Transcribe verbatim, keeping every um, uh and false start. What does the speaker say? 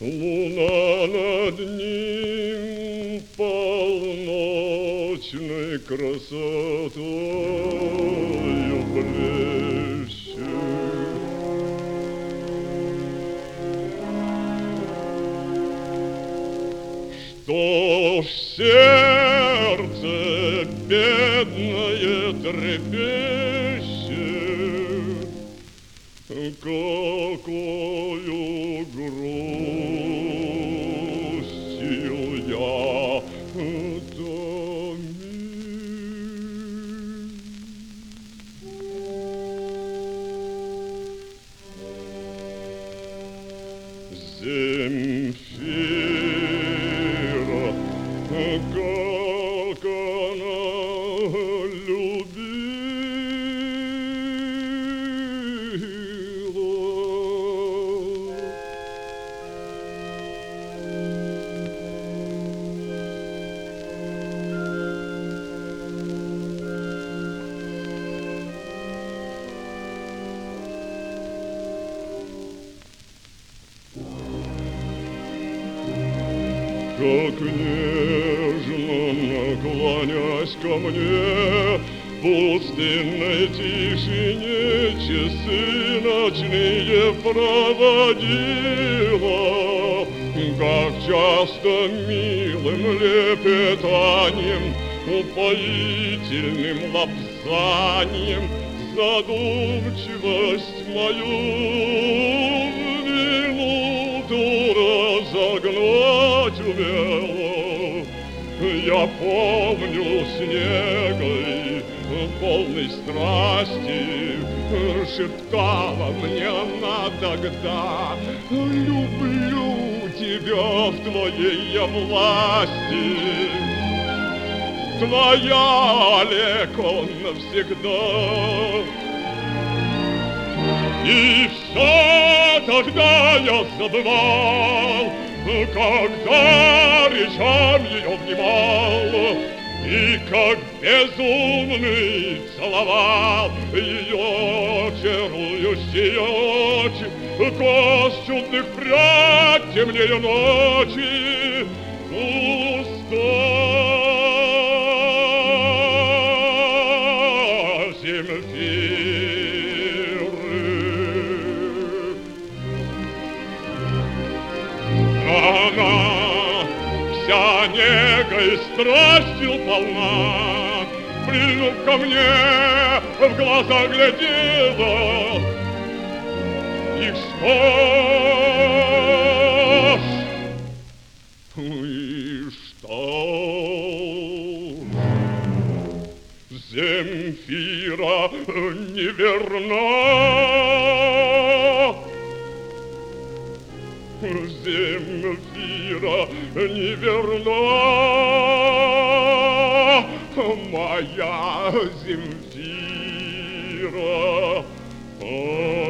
Луна над ним полночной красотою блещет. Что ж сердце бедное трепещет, какою грустью я томим. Земфира, как она любила. Как нежно, наклонясь ко мне, в пустынной тишине часы ночные проводила, как часто милым лепетанием, упоительным лапзанием задумчивость мою в минуту разогнать умела. Я помню снегой, полной страсти, шептала мне она тогда: люблю тебя в твоей я власти. Твоя, Олег, он навсегда. И все тогда я забывал, когда речам ее внимал, и как безумный целовал ее чарующие очи, кость чудных прядь темнее ночи, уста Земфиры. Она вся негой страстью полна, прильнув ко мне, в глаза глядела. И что ж, и что ж, Земфира неверна. Земфира неверна, моя Земфира.